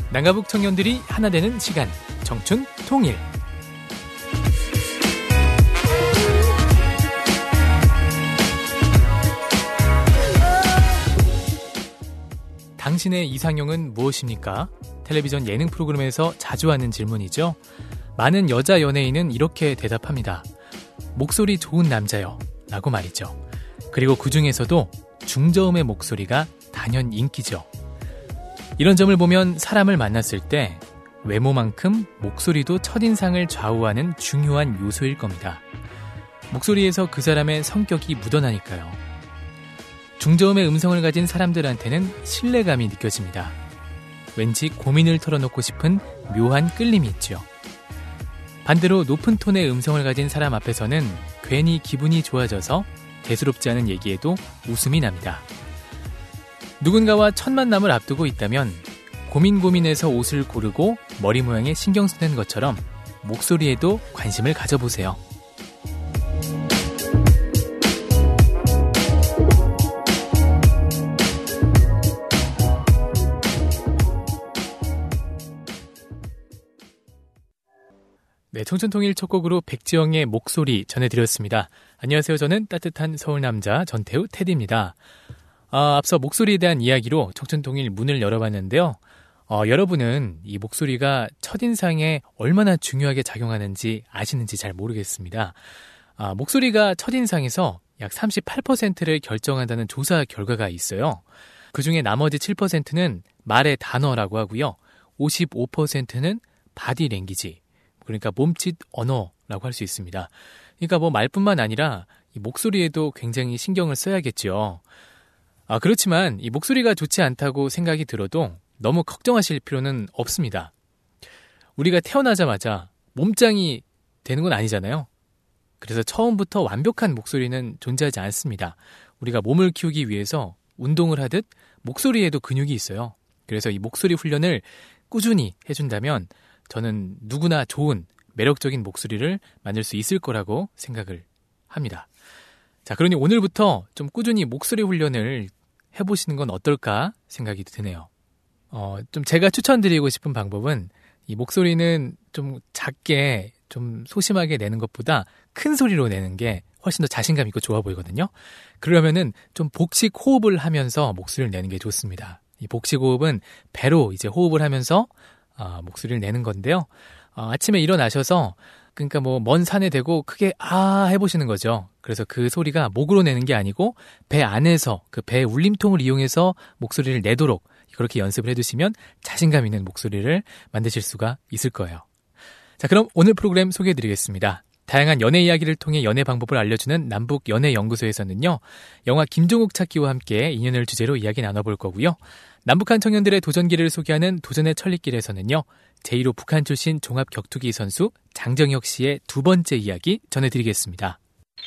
남가북 청년들이 하나 되는 시간, 청춘 통일. 당신의 이상형은 무엇입니까? 텔레비전 예능 프로그램에서 자주 하는 질문이죠. 많은 여자 연예인은 이렇게 대답합니다. 목소리 좋은 남자요 라고 말이죠. 그리고 그 중에서도 중저음의 목소리가 단연 인기죠. 이런 점을 보면 사람을 만났을 때 외모만큼 목소리도 첫인상을 좌우하는 중요한 요소일 겁니다. 목소리에서 그 사람의 성격이 묻어나니까요. 중저음의 음성을 가진 사람들한테는 신뢰감이 느껴집니다. 왠지 고민을 털어놓고 싶은 묘한 끌림이 있죠. 반대로 높은 톤의 음성을 가진 사람 앞에서는 괜히 기분이 좋아져서 대수롭지 않은 얘기에도 웃음이 납니다. 누군가와 첫 만남을 앞두고 있다면 고민해서 옷을 고르고 머리 모양에 신경 쓰는 것처럼 목소리에도 관심을 가져보세요. 네, 청춘통일 첫 곡으로 백지영의 목소리 전해드렸습니다. 안녕하세요. 저는 따뜻한 서울남자 전태우 테디입니다. 앞서 목소리에 대한 이야기로 청춘통일 문을 열어봤는데요. 여러분은 이 목소리가 첫인상에 얼마나 중요하게 작용하는지 아시는지 잘 모르겠습니다. 목소리가 첫인상에서 약 38%를 결정한다는 조사 결과가 있어요. 그중에 나머지 7%는 말의 단어라고 하고요. 55%는 바디랭귀지, 그러니까 몸짓 언어라고 할 수 있습니다. 그러니까 뭐 말뿐만 아니라 이 목소리에도 굉장히 신경을 써야겠죠. 그렇지만 이 목소리가 좋지 않다고 생각이 들어도 너무 걱정하실 필요는 없습니다. 우리가 태어나자마자 몸짱이 되는 건 아니잖아요. 그래서 처음부터 완벽한 목소리는 존재하지 않습니다. 우리가 몸을 키우기 위해서 운동을 하듯 목소리에도 근육이 있어요. 그래서 이 목소리 훈련을 꾸준히 해준다면 저는 누구나 좋은 매력적인 목소리를 만들 수 있을 거라고 생각을 합니다. 자, 그러니 오늘부터 좀 꾸준히 목소리 훈련을 해보시는 건 어떨까 생각이 드네요. 좀 제가 추천드리고 싶은 방법은 이 목소리는 좀 작게 좀 소심하게 내는 것보다 큰 소리로 내는 게 훨씬 더 자신감 있고 좋아 보이거든요. 그러면은 좀 복식 호흡을 하면서 목소리를 내는 게 좋습니다. 이 복식 호흡은 배로 이제 호흡을 하면서 목소리를 내는 건데요. 아침에 일어나셔서 그러니까 뭐 먼 산에 대고 크게 해보시는 거죠. 그래서 그 소리가 목으로 내는 게 아니고 배 안에서 그 배 울림통을 이용해서 목소리를 내도록 그렇게 연습을 해두시면 자신감 있는 목소리를 만드실 수가 있을 거예요. 자, 그럼 오늘 프로그램 소개해드리겠습니다. 다양한 연애 이야기를 통해 연애 방법을 알려주는 남북연애연구소에서는요. 영화 김종욱 찾기와 함께 인연을 주제로 이야기 나눠볼 거고요. 남북한 청년들의 도전기를 소개하는 도전의 천리길에서는요. 제1호 북한 출신 종합 격투기 선수 장정혁 씨의 두 번째 이야기 전해드리겠습니다.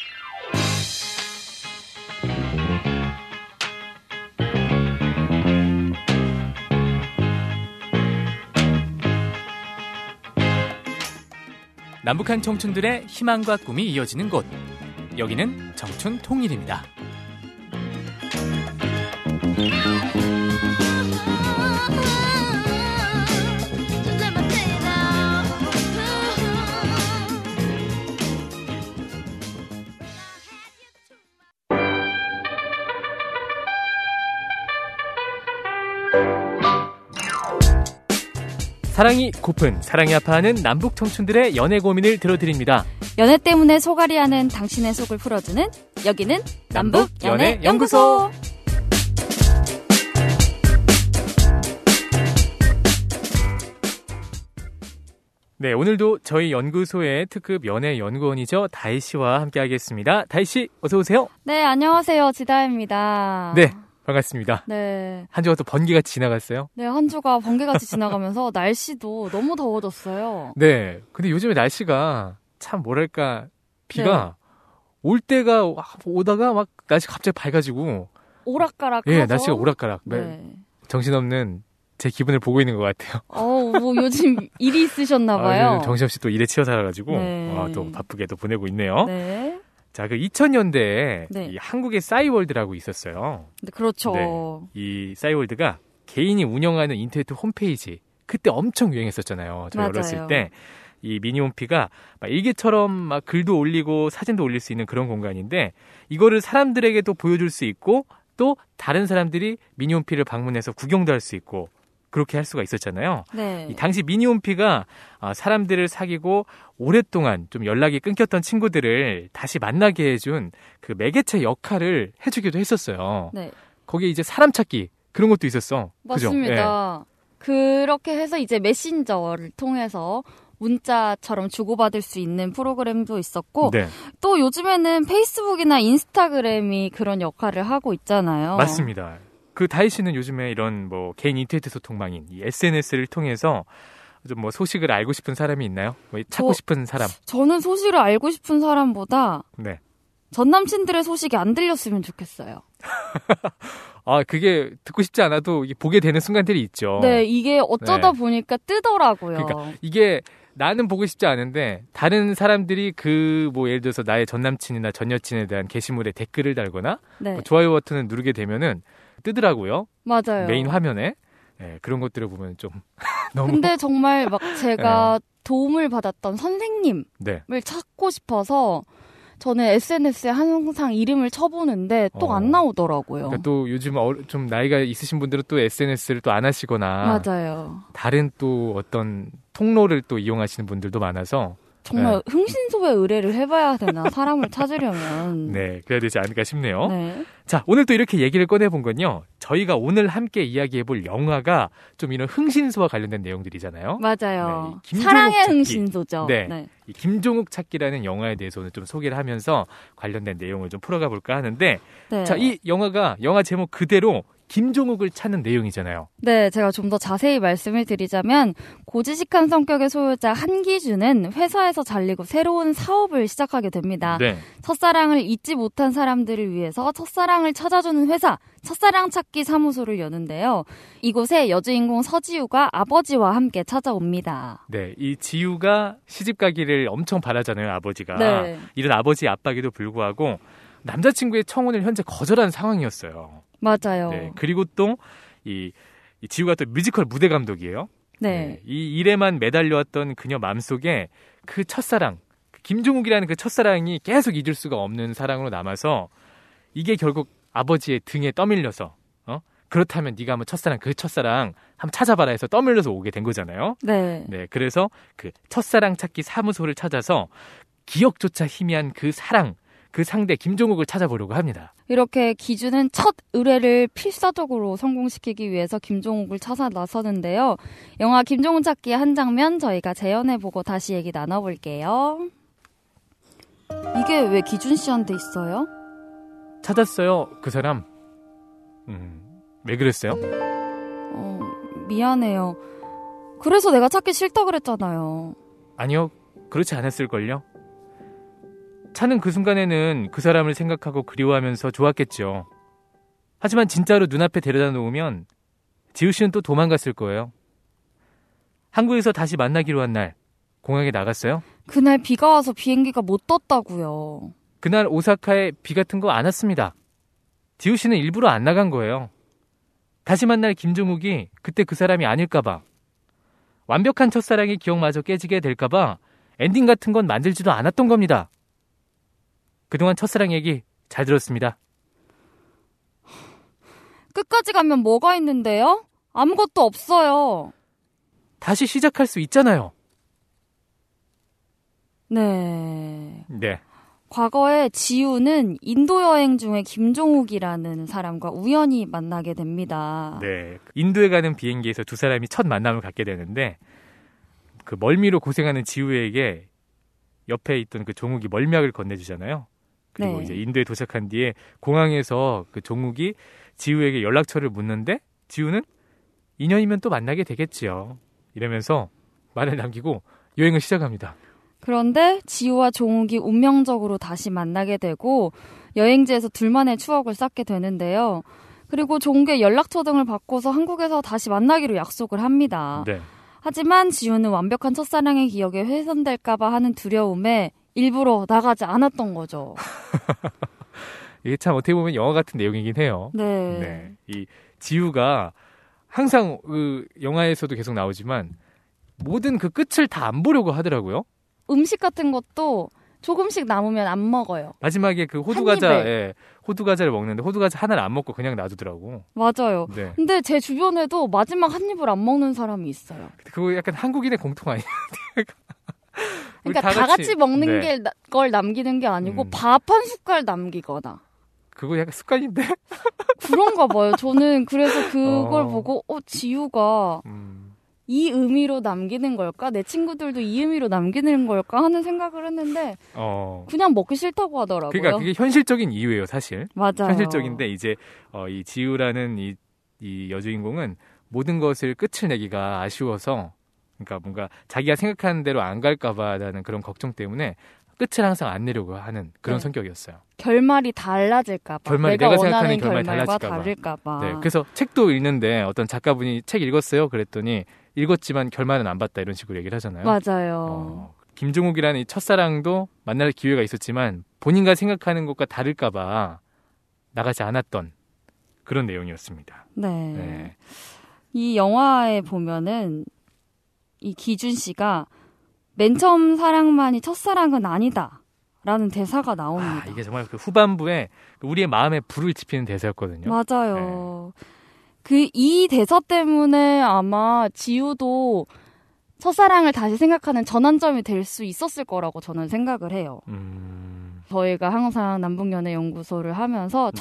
남북한 청춘들의 희망과 꿈이 이어지는 곳. 여기는 청춘 통일입니다. 사랑이 고픈, 사랑이 아파하는 남북 청춘들의 연애 고민을 들어드립니다. 연애 때문에 소갈이하는 당신의 속을 풀어주는 여기는 남북연애연구소. 네, 오늘도 저희 연구소의 특급 연애연구원이죠. 다희 씨와 함께하겠습니다. 다희 씨, 어서 오세요. 네, 안녕하세요. 지다입니다. 네. 반갑습니다. 네. 한 주가 또 번개같이 지나갔어요? 네, 한 주가 번개같이 지나가면서 날씨도 너무 더워졌어요. 네. 근데 요즘에 날씨가 참 뭐랄까, 비가 올 때가 오다가 막 날씨 갑자기 밝아지고. 오락가락. 예, 날씨가 오락가락. 네. 정신없는 제 기분을 보고 있는 것 같아요. 뭐 요즘 일이 있으셨나봐요. 정신없이 또 일에 치여 살아가지고. 네. 또 바쁘게 또 보내고 있네요. 네. 자, 그 2000년대에 네. 이 한국의 싸이월드라고 있었어요. 네, 그렇죠. 네, 이 싸이월드가 개인이 운영하는 인터넷 홈페이지, 그때 엄청 유행했었잖아요. 저희 맞아요. 어렸을 때. 이 미니홈피가 막 일기처럼 막 글도 올리고 사진도 올릴 수 있는 그런 공간인데 이거를 사람들에게도 보여줄 수 있고 또 다른 사람들이 미니홈피를 방문해서 구경도 할 수 있고 그렇게 할 수가 있었잖아요. 네. 이 당시 미니홈피가 사람들을 사귀고 오랫동안 좀 연락이 끊겼던 친구들을 다시 만나게 해준 그 매개체 역할을 해주기도 했었어요. 네. 거기에 이제 사람 찾기 그런 것도 있었어. 맞습니다. 그렇게 해서 이제 메신저를 통해서 문자처럼 주고받을 수 있는 프로그램도 있었고 네. 또 요즘에는 페이스북이나 인스타그램이 그런 역할을 하고 있잖아요. 맞습니다. 그 다희 씨는 요즘에 이런 뭐 개인 인터넷 소통망인 이 SNS를 통해서 좀 뭐 소식을 알고 싶은 사람이 있나요? 뭐 찾고 싶은 사람? 저는 소식을 알고 싶은 사람보다 네. 전 남친들의 소식이 안 들렸으면 좋겠어요. 그게 듣고 싶지 않아도 이게 보게 되는 순간들이 있죠. 네, 이게 어쩌다 보니까 뜨더라고요. 그러니까 이게 나는 보고 싶지 않은데 다른 사람들이 뭐 예를 들어서 나의 전 남친이나 전 여친에 대한 게시물에 댓글을 달거나 네. 뭐 좋아요 버튼을 누르게 되면은 뜨더라고요. 맞아요. 메인 화면에. 네, 그런 것들을 보면 좀 너무. 근데 정말 막 제가 도움을 받았던 선생님을 네. 찾고 싶어서 저는 SNS에 항상 이름을 쳐보는데 또 안 나오더라고요. 그러니까 또 요즘 좀 나이가 있으신 분들은 또 SNS를 또 안 하시거나 맞아요. 다른 또 어떤 통로를 또 이용하시는 분들도 많아서 정말 흥신소에 의뢰를 해봐야 되나 사람을 찾으려면. 네, 그래야 되지 않을까 싶네요. 네. 자, 오늘 또 이렇게 얘기를 꺼내본 건요. 저희가 오늘 함께 이야기해볼 영화가 좀 이런 흥신소와 관련된 내용들이잖아요. 맞아요. 네, 사랑의 찾기. 흥신소죠. 네. 이 김종욱 찾기라는 영화에 대해서 오늘 좀 소개를 하면서 관련된 내용을 좀 풀어가 볼까 하는데 네. 자, 이 영화 제목 그대로 김종욱을 찾는 내용이잖아요. 네, 제가 좀 더 자세히 말씀을 드리자면 고지식한 성격의 소유자 한기준은 회사에서 잘리고 새로운 사업을 시작하게 됩니다. 네. 첫사랑을 잊지 못한 사람들을 위해서 첫사랑을 찾아주는 회사 첫사랑 찾기 사무소를 여는데요. 이곳에 여주인공 서지우가 아버지와 함께 찾아옵니다. 네, 이 지우가 시집 가기를 엄청 바라잖아요, 아버지가. 네. 이런 아버지 압박에도 불구하고 남자친구의 청혼을 현재 거절한 상황이었어요. 맞아요. 네, 그리고 또 이 지우가 또 뮤지컬 무대 감독이에요. 네. 이 일에만 매달려왔던 그녀 마음속에 그 첫사랑, 김종욱이라는 그 첫사랑이 계속 잊을 수가 없는 사랑으로 남아서 이게 결국 아버지의 등에 떠밀려서 그렇다면 네가 한번 그 첫사랑 한번 찾아봐라 해서 떠밀려서 오게 된 거잖아요. 네. 네, 그래서 그 첫사랑 찾기 사무소를 찾아서 기억조차 희미한 그 사랑, 그 상대 김종욱을 찾아보려고 합니다. 이렇게 기준은 첫 의뢰를 필사적으로 성공시키기 위해서 김종욱을 찾아 나서는데요. 영화 김종욱 찾기의 한 장면 저희가 재연해보고 다시 얘기 나눠볼게요. 이게 왜 기준 씨한테 있어요? 찾았어요, 그 사람. 왜 그랬어요? 미안해요. 그래서 내가 찾기 싫다 그랬잖아요. 아니요, 그렇지 않았을걸요. 차는 그 순간에는 그 사람을 생각하고 그리워하면서 좋았겠죠. 하지만 진짜로 눈앞에 데려다 놓으면 지우 씨는 또 도망갔을 거예요. 한국에서 다시 만나기로 한 날 공항에 나갔어요? 그날 비가 와서 비행기가 못 떴다고요. 그날 오사카에 비 같은 거 안 왔습니다. 지우 씨는 일부러 안 나간 거예요. 다시 만날 김종욱이 그때 그 사람이 아닐까봐. 완벽한 첫사랑의 기억마저 깨지게 될까봐 엔딩 같은 건 만들지도 않았던 겁니다. 그동안 첫사랑 얘기 잘 들었습니다. 끝까지 가면 뭐가 있는데요? 아무것도 없어요. 다시 시작할 수 있잖아요. 네. 네. 과거에 지우는 인도 여행 중에 김종욱이라는 사람과 우연히 만나게 됩니다. 네. 인도에 가는 비행기에서 두 사람이 첫 만남을 갖게 되는데 그 멀미로 고생하는 지우에게 옆에 있던 그 종욱이 멀미약을 건네주잖아요. 그리고 네. 이제 인도에 도착한 뒤에 공항에서 그 종욱이 지우에게 연락처를 묻는데 지우는 2년이면 또 만나게 되겠지요. 이러면서 말을 남기고 여행을 시작합니다. 그런데 지우와 종욱이 운명적으로 다시 만나게 되고 여행지에서 둘만의 추억을 쌓게 되는데요. 그리고 종욱의 연락처 등을 바꿔서 한국에서 다시 만나기로 약속을 합니다. 네. 하지만 지우는 완벽한 첫사랑의 기억에 훼손될까봐 하는 두려움에 일부러 나가지 않았던 거죠. 이게 참 어떻게 보면 영화 같은 내용이긴 해요. 네. 네. 이 지우가 항상 그 영화에서도 계속 나오지만 모든 그 끝을 다 안 보려고 하더라고요. 음식 같은 것도 조금씩 남으면 안 먹어요. 마지막에 그 호두과자를 먹는데 호두과자 하나를 안 먹고 그냥 놔두더라고. 맞아요. 네. 근데 제 주변에도 마지막 한 입을 안 먹는 사람이 있어요. 그거 약간 한국인의 공통 아니에요? 그러니까 다 같이 먹는 걸 남기는 게 아니고 밥 한 숟갈 남기거나. 그거 약간 습관인데? 그런가 봐요. 저는 그래서 그걸 보고 지우가 이 의미로 남기는 걸까? 내 친구들도 이 의미로 남기는 걸까? 하는 생각을 했는데 그냥 먹기 싫다고 하더라고요. 그러니까 그게 현실적인 이유예요, 사실. 맞아요. 현실적인데 이제 이 지우라는 이 여주인공은 모든 것을 끝을 내기가 아쉬워서 그러니까 뭔가 자기가 생각하는 대로 안 갈까 봐라는 그런 걱정 때문에 끝을 항상 안 내려고 하는 그런 성격이었어요. 결말이 달라질까 봐. 내가 원하는 생각하는 결말이 결말과 달라질까 다를까 봐. 네, 그래서 책도 읽는데 어떤 작가분이 책 읽었어요? 그랬더니 읽었지만 결말은 안 봤다 이런 식으로 얘기를 하잖아요. 맞아요. 김종욱이라는 이 첫사랑도 만날 기회가 있었지만 본인가 생각하는 것과 다를까 봐 나가지 않았던 그런 내용이었습니다. 네. 이 영화에 보면은 이 기준 씨가 맨 처음 사랑만이 첫사랑은 아니다 라는 대사가 나옵니다. 이게 정말 그 후반부에 우리의 마음에 불을 지피는 대사였거든요. 맞아요. 이 대사 때문에 아마 지우도 첫사랑을 다시 생각하는 전환점이 될 수 있었을 거라고 저는 생각을 해요. 저희가 항상 남북연애연구소를 하면서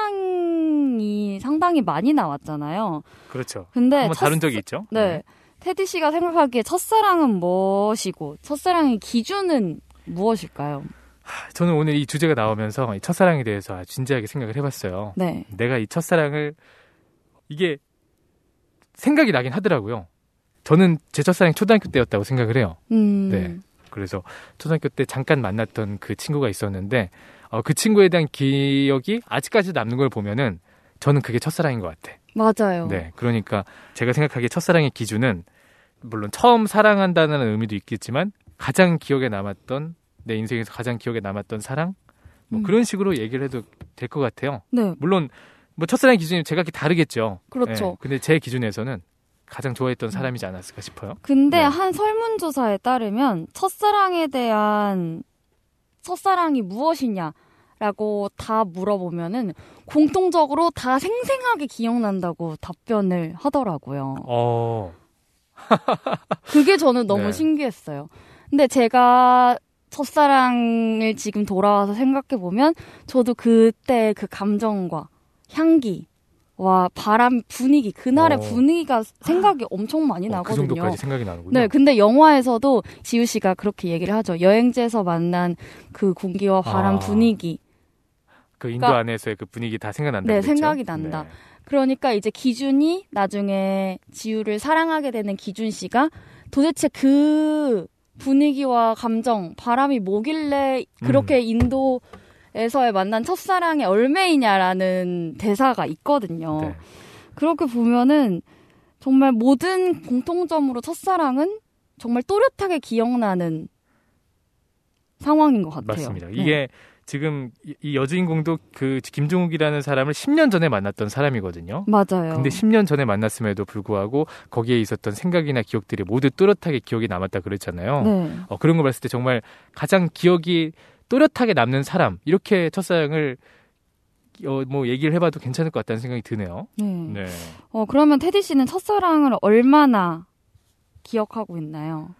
첫사랑이 상당히 많이 나왔잖아요. 그렇죠. 근데 한번 다룬 적이 있죠. 네. 테디 씨가 생각하기에 첫사랑은 무엇이고 첫사랑의 기준은 무엇일까요? 저는 오늘 이 주제가 나오면서 이 첫사랑에 대해서 아주 진지하게 생각을 해봤어요. 네. 내가 이 첫사랑을 이게 생각이 나긴 하더라고요. 저는 제 첫사랑이 초등학교 때였다고 생각을 해요. 네. 그래서 초등학교 때 잠깐 만났던 그 친구가 있었는데 그 친구에 대한 기억이 아직까지도 남는 걸 보면은 저는 그게 첫사랑인 것 같아. 맞아요. 네. 그러니까 제가 생각하기에 첫사랑의 기준은 물론 처음 사랑한다는 의미도 있겠지만 가장 기억에 남았던 내 인생에서 가장 기억에 남았던 사랑 뭐 그런 식으로 얘기를 해도 될 것 같아요. 네. 물론 뭐 첫사랑의 기준이 제가 다르겠죠. 그렇죠. 네. 근데 제 기준에서는 가장 좋아했던 사람이지 않았을까 싶어요. 근데 한 설문조사에 따르면 첫사랑에 대한 첫사랑이 무엇이냐라고 다 물어보면은 공통적으로 다 생생하게 기억난다고 답변을 하더라고요. 그게 저는 너무 신기했어요. 근데 제가 첫사랑을 지금 돌아와서 생각해보면 저도 그때 그 감정과 향기와 바람 분위기 그날의 분위기가 생각이 엄청 많이 나거든요. 그 정도까지 생각이 나는군요. 네, 근데 영화에서도 지우 씨가 그렇게 얘기를 하죠. 여행지에서 만난 그 공기와 바람 분위기. 그 인도 안에서의 그 분위기 다 생각난다. 네, 그랬죠? 생각이 난다. 네. 그러니까 이제 기준이 나중에 지우를 사랑하게 되는 기준 씨가 도대체 그 분위기와 감정, 바람이 뭐길래 그렇게 인도에서의 만난 첫사랑의 얼매이냐라는 대사가 있거든요. 네. 그렇게 보면은 정말 모든 공통점으로 첫사랑은 정말 또렷하게 기억나는 상황인 것 같아요. 맞습니다. 이게 지금 이 여주인공도 그 김종욱이라는 사람을 10년 전에 만났던 사람이거든요. 맞아요. 근데 10년 전에 만났음에도 불구하고 거기에 있었던 생각이나 기억들이 모두 또렷하게 기억이 남았다 그랬잖아요. 네. 그런 거 봤을 때 정말 가장 기억이 또렷하게 남는 사람 이렇게 첫사랑을 뭐 얘기를 해봐도 괜찮을 것 같다는 생각이 드네요. 네. 그러면 테디 씨는 첫사랑을 얼마나 기억하고 있나요?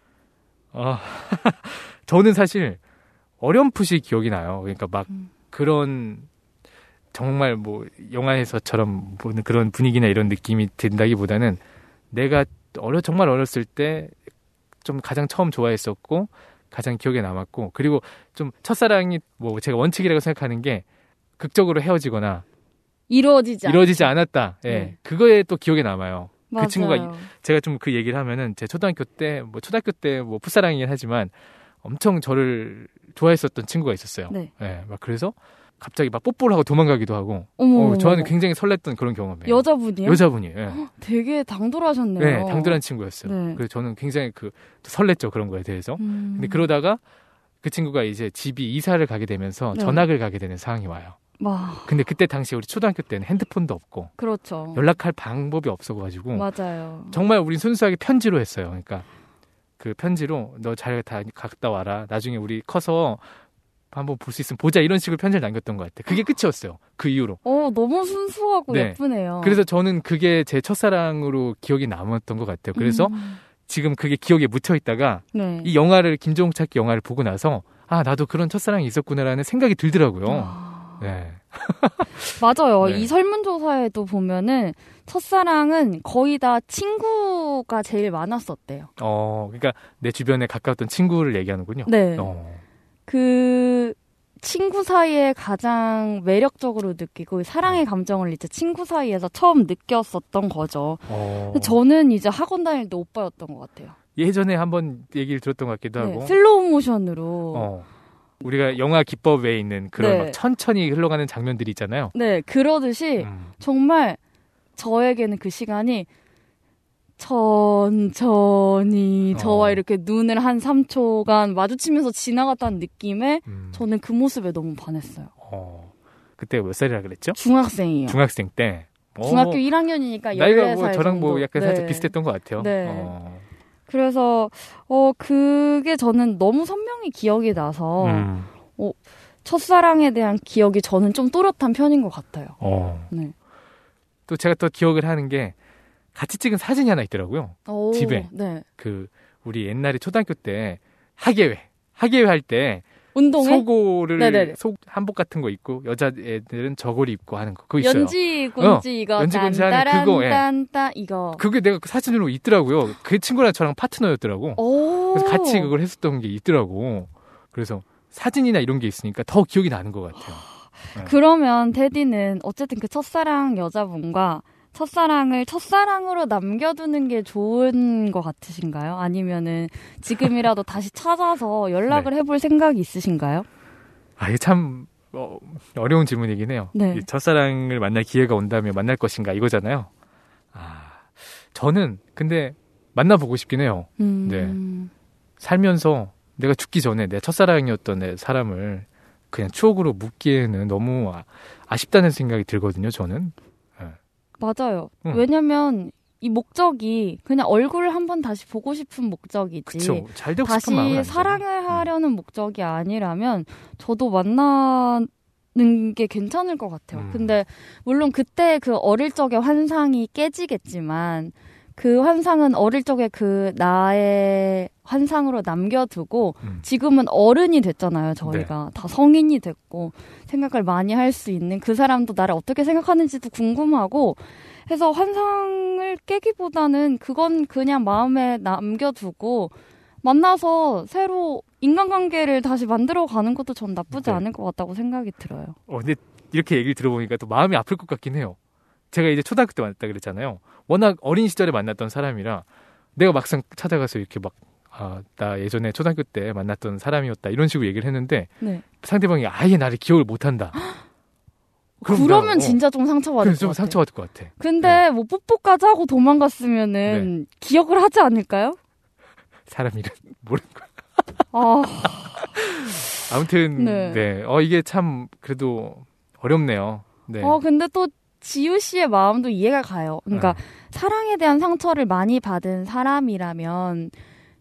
저는 사실 어렴풋이 기억이 나요. 그러니까 막 그런 정말 뭐 영화에서처럼 보는 그런 분위기나 이런 느낌이 든다기보다는 내가 정말 어렸을 때 좀 가장 처음 좋아했었고 가장 기억에 남았고 그리고 좀 첫사랑이 뭐 제가 원칙이라고 생각하는 게 극적으로 헤어지거나 이루어지지 않았다. 예. 그거에 또 기억에 남아요. 맞아요. 그 친구가 제가 좀 그 얘기를 하면은 제 초등학교 때 뭐 풋사랑이긴 하지만 엄청 저를 좋아했었던 친구가 있었어요. 네. 예, 막 그래서 갑자기 막 뽀뽀를 하고 도망가기도 하고. 저는 굉장히 설렜던 그런 경험이에요. 여자분이요? 여자분이에요. 예. 되게 당돌하셨네요. 네, 당돌한 친구였어요. 네. 그래서 저는 굉장히 설렜죠 그런 거에 대해서. 근데 그러다가 그 친구가 이제 집이 이사를 가게 되면서 전학을 가게 되는 상황이 와요. 근데 그때 당시 우리 초등학교 때는 핸드폰도 없고 그렇죠. 연락할 방법이 없어가지고 맞아요. 정말 우린 순수하게 편지로 했어요. 그러니까 그 편지로 너 잘 다 갔다 와라. 나중에 우리 커서 한번 볼 수 있으면 보자. 이런 식으로 편지를 남겼던 것 같아요. 그게 끝이었어요. 그 이후로. 너무 순수하고 네. 예쁘네요. 그래서 저는 그게 제 첫사랑으로 기억이 남았던 것 같아요. 그래서 지금 그게 기억에 묻혀 있다가 네. 이 영화를 김종욱 찾기 영화를 보고 나서 나도 그런 첫사랑이 있었구나라는 생각이 들더라고요. 네. 맞아요. 네. 이 설문조사에도 보면은 첫사랑은 거의 다 친구가 제일 많았었대요. 그러니까 내 주변에 가까웠던 친구를 얘기하는군요. 네. 그 친구 사이에 가장 매력적으로 느끼고 사랑의 감정을 이제 친구 사이에서 처음 느꼈었던 거죠. 저는 이제 학원 다닐 때 오빠였던 것 같아요. 예전에 한번 얘기를 들었던 것 같기도 하고. 슬로우 모션으로. 우리가 영화 기법에 있는 그런 네. 막 천천히 흘러가는 장면들이 있잖아요. 네, 그러듯이 정말 저에게는 그 시간이 천천히 저와 이렇게 눈을 한 3초간 마주치면서 지나갔다는 느낌에 저는 그 모습에 너무 반했어요. 그때 몇 살이라 그랬죠? 중학생이요. 중학생 때. 중학교 1학년이니까 14살 나이가 뭐 저랑 정도. 뭐 약간 네. 살짝 비슷했던 것 같아요. 네. 그래서 그게 저는 너무 선명히 기억이 나서 첫사랑에 대한 기억이 저는 좀 또렷한 편인 것 같아요. 네. 또 제가 또 기억을 하는 게 같이 찍은 사진이 하나 있더라고요. 집에. 네. 우리 옛날에 초등학교 때 하계회 할 때 운동회? 속옷을 속 한복 같은 거 입고 여자애들은 저고리 입고 하는 거 그거 있어요. 연지군지 이거 연지군지 하는 그거 딴딴딴 이거. 그게 내가 그 사진으로 있더라고요. 그 친구랑 저랑 파트너였더라고. 그래서 같이 그걸 했었던 게 있더라고. 그래서 사진이나 이런 게 있으니까 더 기억이 나는 것 같아요. 그러면 테디는 어쨌든 그 첫사랑 여자분과 첫사랑을 첫사랑으로 남겨두는 게 좋은 것 같으신가요? 아니면은 지금이라도 다시 찾아서 연락을 해볼 생각이 있으신가요? 이게 참 어려운 질문이긴 해요. 네. 첫사랑을 만날 기회가 온다면 만날 것인가 이거잖아요. 저는 근데 만나보고 싶긴 해요. 네. 살면서 내가 죽기 전에 내 첫사랑이었던 내 사람을 그냥 추억으로 묻기에는 너무 아쉽다는 생각이 들거든요. 저는. 맞아요. 왜냐면 이 목적이 그냥 얼굴을 한번 다시 보고 싶은 목적이지. 그쵸. 잘 되고 싶은 마음은 다시 아니잖아요. 사랑을 하려는 목적이 아니라면 저도 만나는 게 괜찮을 것 같아요. 근데 물론 그때 그 어릴 적의 환상이 깨지겠지만 그 환상은 어릴 적에 그 나의 환상으로 남겨두고 지금은 어른이 됐잖아요. 저희가 다 성인이 됐고 생각을 많이 할 수 있는 그 사람도 나를 어떻게 생각하는지도 궁금하고 해서 환상을 깨기보다는 그건 그냥 마음에 남겨두고 만나서 새로 인간관계를 다시 만들어가는 것도 전 나쁘지 않을 것 같다고 생각이 들어요. 근데 이렇게 얘기를 들어보니까 또 마음이 아플 것 같긴 해요. 제가 이제 초등학교 때 만났다 그랬잖아요. 워낙 어린 시절에 만났던 사람이라 내가 막상 찾아가서 이렇게 막 나 예전에 초등학교 때 만났던 사람이었다 이런 식으로 얘기를 했는데 상대방이 아예 나를 기억을 못한다. 그러면 진짜 좀 상처받을 것 같아. 좀 상처받을 것 같아. 근데 뭐 뽀뽀까지 하고 도망갔으면은 기억을 하지 않을까요? 사람 이름 모르는 거야. 아무튼 이게 참 그래도 어렵네요. 네. 근데 또 지우 씨의 마음도 이해가 가요. 그러니까 사랑에 대한 상처를 많이 받은 사람이라면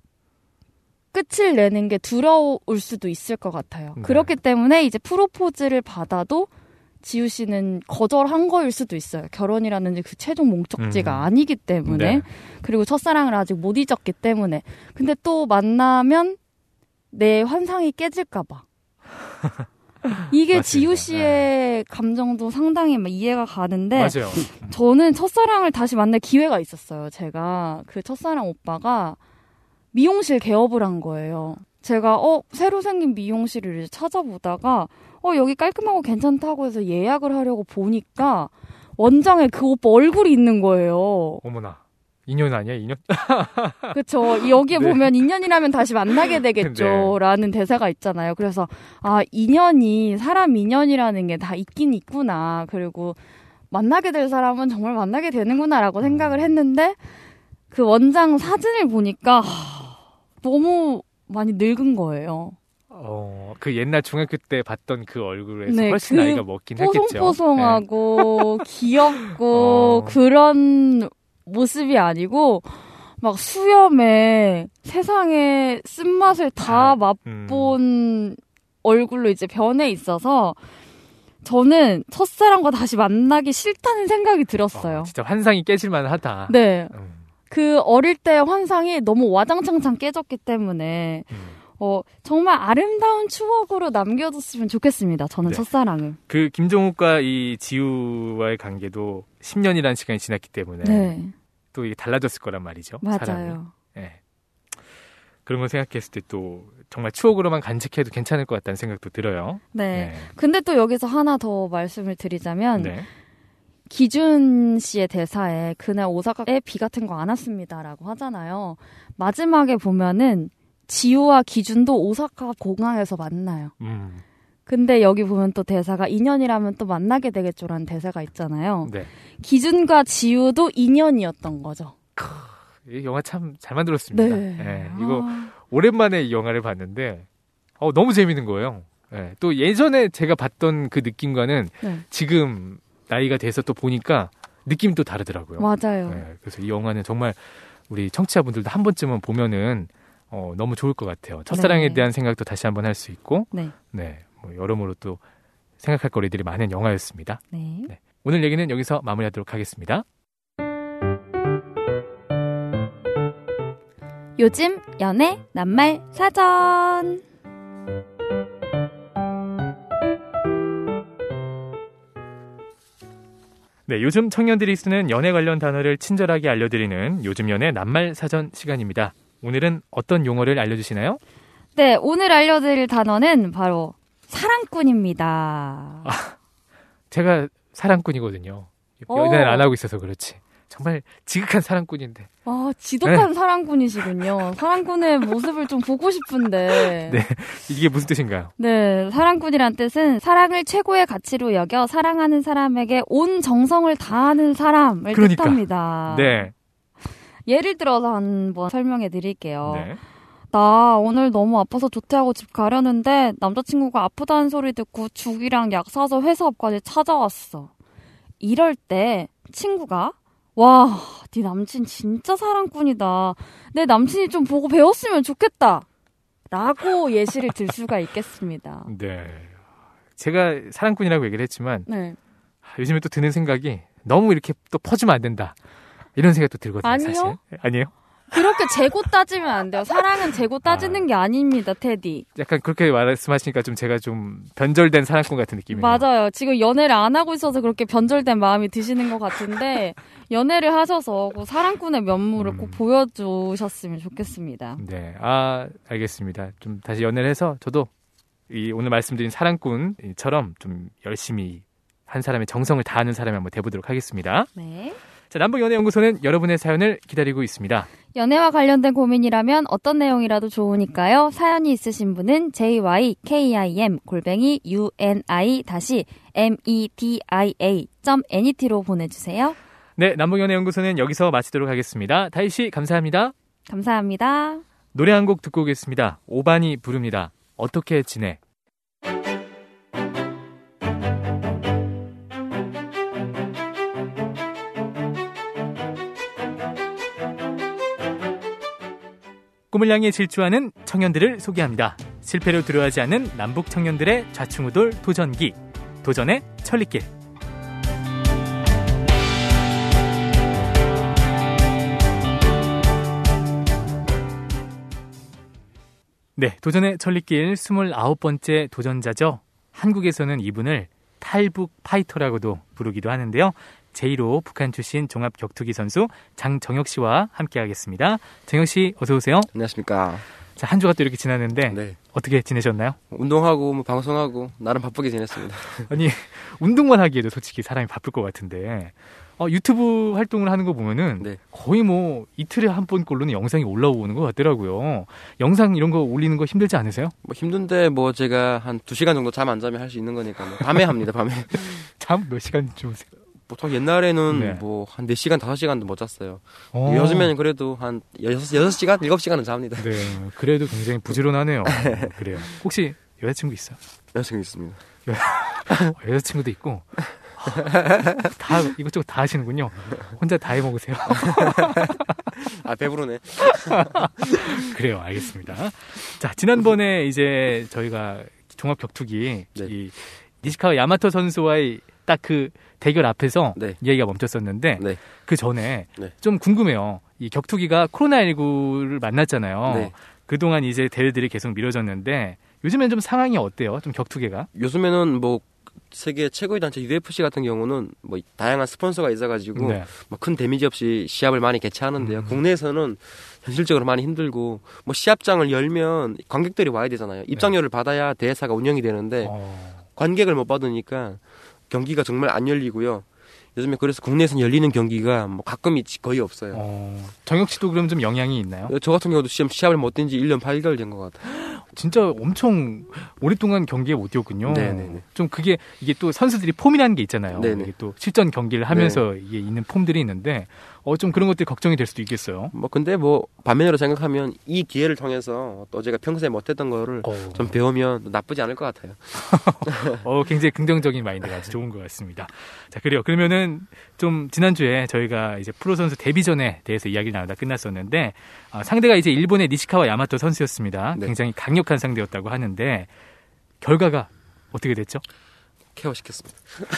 끝을 내는 게 두려울 수도 있을 것 같아요. 그렇기 때문에 이제 프로포즈를 받아도 지우 씨는 거절한 거일 수도 있어요. 결혼이라는 그 최종 목적지가 아니기 때문에. 그리고 첫사랑을 아직 못 잊었기 때문에. 근데 또 만나면 내 환상이 깨질까 봐. 이게 맞습니다. 지우 씨의 감정도 상당히 이해가 가는데 맞아요. 저는 첫사랑을 다시 만날 기회가 있었어요. 제가 그 첫사랑 오빠가 미용실 개업을 한 거예요. 제가 새로 생긴 미용실을 찾아보다가 여기 깔끔하고 괜찮다고 해서 예약을 하려고 보니까 원장에 그 오빠 얼굴이 있는 거예요. 어머나. 인연 아니야? 인연? 그렇죠. 여기에 보면 인연이라면 다시 만나게 되겠죠. 라는 대사가 있잖아요. 그래서 인연이 사람 인연이라는 게 다 있긴 있구나. 그리고 만나게 될 사람은 정말 만나게 되는구나라고 생각을 했는데 그 원장 사진을 보니까 너무 많이 늙은 거예요. 그 옛날 중학교 때 봤던 그 얼굴에서 네, 훨씬 나이가 먹긴 했겠죠. 뽀송뽀송하고 귀엽고 그런 모습이 아니고 막 수염에 세상의 쓴맛을 다 맛본 얼굴로 이제 변해 있어서 저는 첫사랑과 다시 만나기 싫다는 생각이 들었어요. 진짜 환상이 깨질만 하다. 네. 그 어릴 때 환상이 너무 와장창창 깨졌기 때문에 정말 아름다운 추억으로 남겨뒀으면 좋겠습니다. 저는 첫사랑을. 그 김종욱과 이 지우와의 관계도 10년이라는 시간이 지났기 때문에 또 이게 달라졌을 거란 말이죠. 맞아요. 사람이. 네. 그런 걸 생각했을 때 또 정말 추억으로만 간직해도 괜찮을 것 같다는 생각도 들어요. 네. 근데 또 여기서 하나 더 말씀을 드리자면 네. 기준 씨의 대사에 그날 오사카에 비 같은 거 안 왔습니다라고 하잖아요. 마지막에 보면은 지우와 기준도 오사카 공항에서 만나요. 근데 여기 보면 또 대사가 인연이라면 또 만나게 되겠죠라는 대사가 있잖아요. 네. 기준과 지우도 인연이었던 거죠. 이 영화 참 잘 만들었습니다. 네. 네, 이거 오랜만에 이 영화를 봤는데 너무 재밌는 거예요. 네, 또 예전에 제가 봤던 그 느낌과는 지금 나이가 돼서 또 보니까 느낌이 또 다르더라고요. 맞아요. 네, 그래서 이 영화는 정말 우리 청취자분들도 한 번쯤은 보면은 너무 좋을 것 같아요. 첫사랑에 대한 생각도 다시 한번 할 수 있고, 뭐 여러모로 또 생각할 거리들이 많은 영화였습니다. 네. 오늘 얘기는 여기서 마무리하도록 하겠습니다. 요즘 연애 낱말 사전. 네, 요즘 청년들이 쓰는 연애 관련 단어를 친절하게 알려드리는 요즘 연애 낱말 사전 시간입니다. 오늘은 어떤 용어를 알려주시나요? 네, 오늘 알려드릴 단어는 바로 사랑꾼입니다. 제가 사랑꾼이거든요. 연애를 안 하고 있어서 그렇지. 정말 지극한 사랑꾼인데. 지독한 사랑꾼이시군요. 사랑꾼의 모습을 좀 보고 싶은데. 네, 이게 무슨 뜻인가요? 네, 사랑꾼이란 뜻은 사랑을 최고의 가치로 여겨 사랑하는 사람에게 온 정성을 다하는 사람을 뜻합니다. 네. 예를 들어서 한번 설명해 드릴게요. 네. 나 오늘 너무 아파서 조퇴하고 집 가려는데 남자친구가 아프다는 소리 듣고 죽이랑 약 사서 회사 앞까지 찾아왔어. 이럴 때 친구가 와, 네 남친 진짜 사랑꾼이다. 내 남친이 좀 보고 배웠으면 좋겠다. 라고 예시를 들 수가 있겠습니다. 네. 제가 사랑꾼이라고 얘기를 했지만 요즘에 또 드는 생각이 너무 이렇게 또 퍼주면 안 된다. 이런 생각도 들거든요. 아니요. 사실. 아니에요? 그렇게 재고 따지면 안 돼요. 사랑은 재고 따지는 게 아닙니다, 테디. 약간 그렇게 말씀하시니까 제가 좀 변절된 사랑꾼 같은 느낌이에요. 맞아요. 지금 연애를 안 하고 있어서 그렇게 변절된 마음이 드시는 것 같은데 연애를 하셔서 그 사랑꾼의 면모를 꼭 보여주셨으면 좋겠습니다. 네, 알겠습니다. 좀 다시 연애를 해서 저도 이 오늘 말씀드린 사랑꾼처럼 좀 열심히 한 사람의 정성을 다하는 사람이 한번 돼보도록 하겠습니다. 네. 자, 남북연애연구소는 여러분의 사연을 기다리고 있습니다. 연애와 관련된 고민이라면 어떤 내용이라도 좋으니까요. 사연이 있으신 분은 jykim-uni-media.net로 보내주세요. 네, 남북연애연구소는 여기서 마치도록 하겠습니다. 다희 씨 감사합니다. 감사합니다. 노래 한 곡 듣고 오겠습니다. 오반이 부릅니다. 어떻게 지내? 꿈을 향해 질주하는 청년들을 소개합니다. 실패로 두려워하지 않는 남북 청년들의 좌충우돌 도전기. 도전의 천리길. 네, 도전의 천리길 29번째 도전자죠. 한국에서는 이분을 탈북 파이터라고도 부르기도 하는데요. 제1호 북한 출신 종합 격투기 선수 장정혁 씨와 함께하겠습니다. 정혁 씨 어서 오세요. 안녕하십니까. 자, 한 주가 또 이렇게 지났는데 어떻게 지내셨나요? 운동하고 방송하고 나름 바쁘게 지냈습니다. 아니 운동만 하기에도 솔직히 사람이 바쁠 것 같은데 유튜브 활동을 하는 거 보면은 거의 뭐 이틀에 한 번꼴로는 영상이 올라오는 것 같더라고요. 영상 이런 거 올리는 거 힘들지 않으세요? 뭐 힘든데 뭐 제가 한 2시간 정도 잠 안 자면 할 수 있는 거니까 밤에 합니다. 밤에. 잠 몇 시간 주무세요? 보통 옛날에는 네. 뭐 한 4시간, 5시간도 못 잤어요. 어. 요즘에는 그래도 한 6시간, 7시간은 잡니다. 네, 그래도 굉장히 부지런하네요. 그래요. 혹시 여자친구 있어요? 여자친구 있습니다. 여자친구도 있고. 다 이것저것 다 하시는군요. 혼자 다 해먹으세요. 아, 배부르네. 그래요, 알겠습니다. 자, 지난번에 이제 저희가 종합 격투기 네. 이 니시카와 야마토 선수와의 딱 그 대결 앞에서 네. 이야기가 멈췄었는데 네. 그 전에 네. 좀 궁금해요. 이 격투기가 코로나19를 만났잖아요. 네. 그동안 이제 대회들이 계속 미뤄졌는데 요즘엔 좀 상황이 어때요? 좀 격투기가? 요즘에는 뭐 세계 최고의 단체 UFC 같은 경우는 뭐 다양한 스폰서가 있어가지고 네. 뭐 큰 데미지 없이 시합을 많이 개최하는데요. 국내에서는 현실적으로 많이 힘들고 뭐 시합장을 열면 관객들이 와야 되잖아요. 입장료를 받아야 대회사가 운영이 되는데 관객을 못 받으니까 경기가 정말 안 열리고요. 요즘에 그래서 국내에서는 열리는 경기가 뭐 가끔 있지 거의 없어요. 정혁 씨도 그럼 좀 영향이 있나요? 저 같은 경우도 시합을 못 뛴 지 1년 8개월 된 것 같아요. 진짜 엄청 오랫동안 경기에 못 뛰었군요. 네네네. 좀 이게 또 선수들이 폼이라는 게 있잖아요. 네네. 이게 또 실전 경기를 하면서 이게 있는 폼들이 있는데 좀 그런 것들이 걱정이 될 수도 있겠어요. 뭐 근데 뭐 반면으로 생각하면 이 기회를 통해서 또 제가 평소에 못했던 거를 좀 배우면 나쁘지 않을 것 같아요. 굉장히 긍정적인 마인드가 아주 좋은 것 같습니다. 자, 그래요. 그러면은 좀 지난주에 저희가 이제 프로 선수 데뷔전에 대해서 이야기를 나누다 끝났었는데 상대가 이제 일본의 니시카와 야마토 선수였습니다. 네. 굉장히 강력한 상대였다고 하는데 결과가 어떻게 됐죠? 케어 시켰습니다.